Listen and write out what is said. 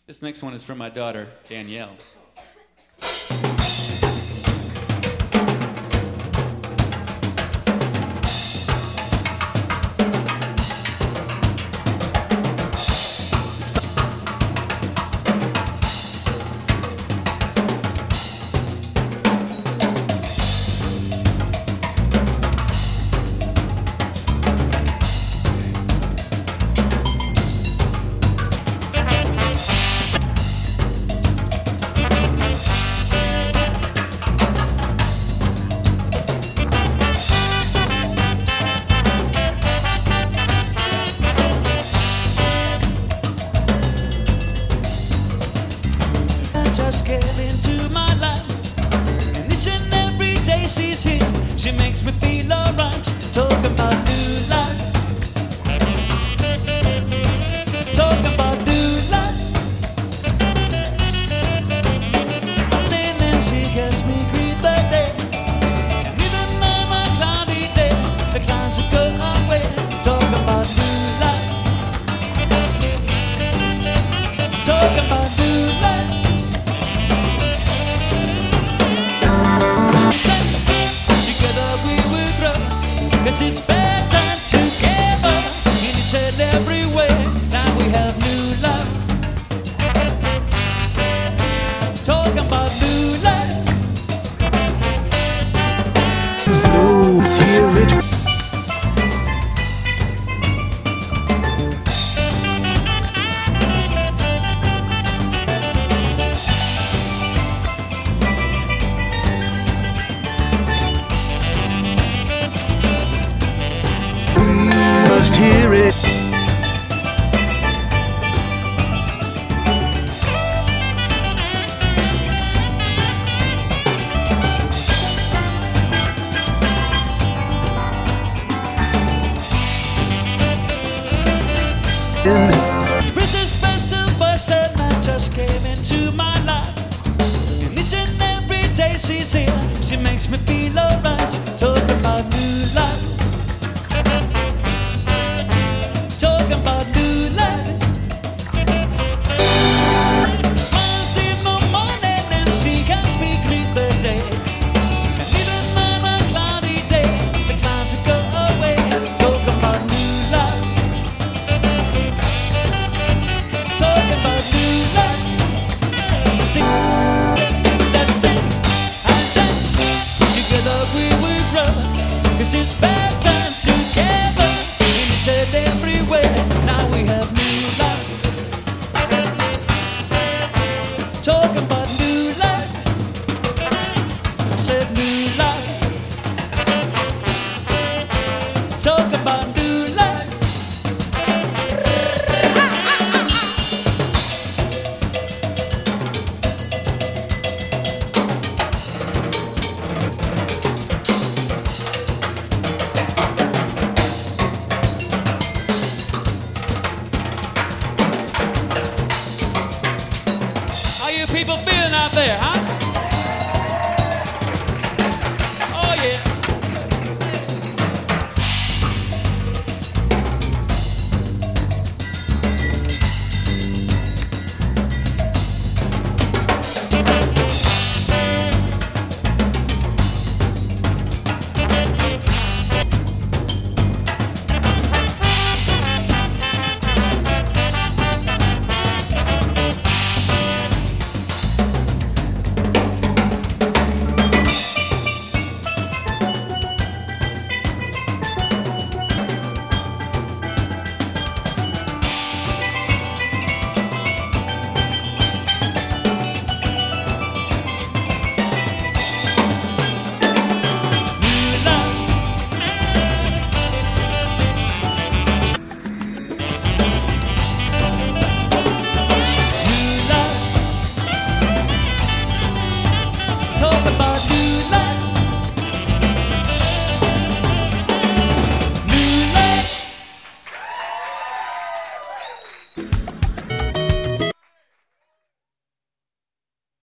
This next one is from my daughter, Danielle. Just came into my life, and each and every day she's here. She makes me feel alright. Talking about new life, talking about new life. And then she gets me green the day, and even on a cloudy day, the clouds will go away. Talking about new life, talking about new life. Cause it's better together in each and every way. Now we have new life. Talking about new life. Blues, hear it. Must hear it. There's a special person that just came into my life, and each and every day she's here. She makes me feel alright. Talking about new life. Talking about new life. Smiles in the morning and she can speak greet the day. And even on a cloudy day, the clouds will go away. Talking about new life. Talking about new life. Sing, let's sing and dance. Together we will grow. Cause it's better together in each and every way. Now we have new life. Talking about new life. Said new life. Talking about new life. How you people feeling out there, huh?